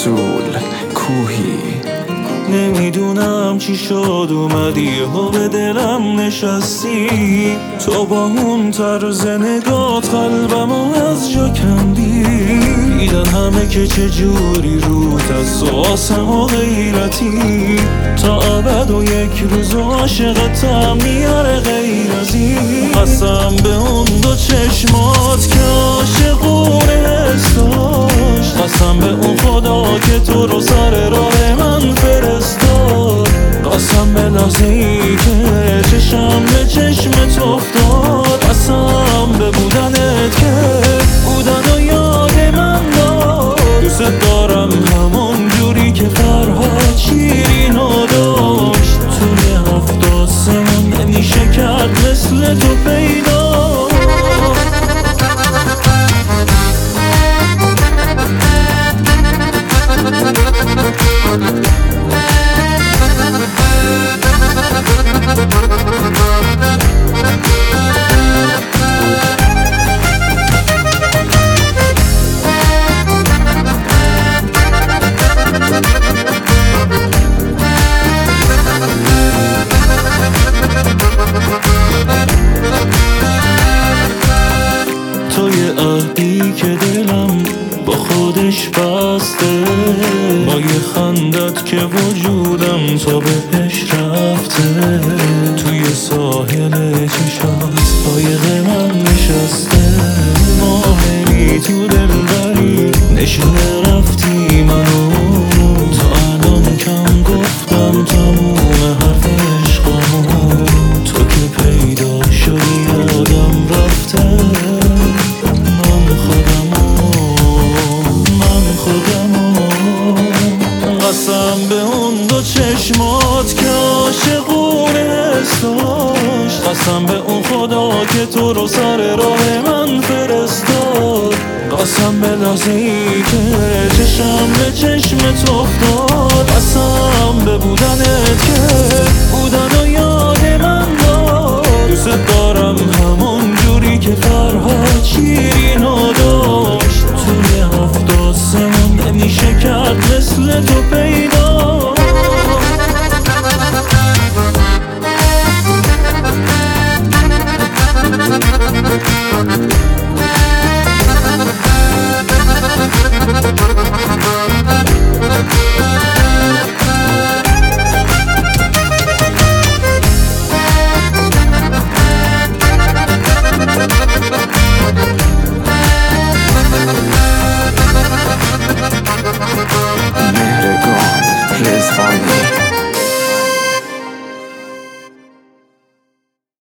اصول کوهی. نمیدونم چی شد اومدی و به دلم نشستی، تو با اون طرز نگات قلبمو از جا کندی. دیدن همه که چجوری روت از آسم و غیرتی، تا ابد و یک روز عاشقتم میاره غیر از این. قسم به اون دو چشمات که عاشقونه حس داشت، قسم به اون خدا که تو رو سر راه من فرستاد، قسم به لحظه‌ای که چشم به چشمت افتاد، قسم به بودنت که بودن و یاد من داد. دوست دارم همون جوری که فرهاد شیرینو داشت، توی 7 آسمون نمیشه کرد مثل تو پیدا. توی عهدی که دلم با خودش بسته، با یه خندت که وجودم تا بهش رفته، توی ساحل چشات قایق من نشسته. ماهری تو دلبری نشونه رفتی منو، تا الان کم گفتم تموم حرف عشقمو، تو که پیدا شدی یادم رفته. قسم به اون دو چشمات که عاشقونه حس داشت، قسم به اون خدا که تو رو سر راه من فرستاد، قسم به لحظه‌ای که چشم به چشمت افتاد، قسم به بودنت که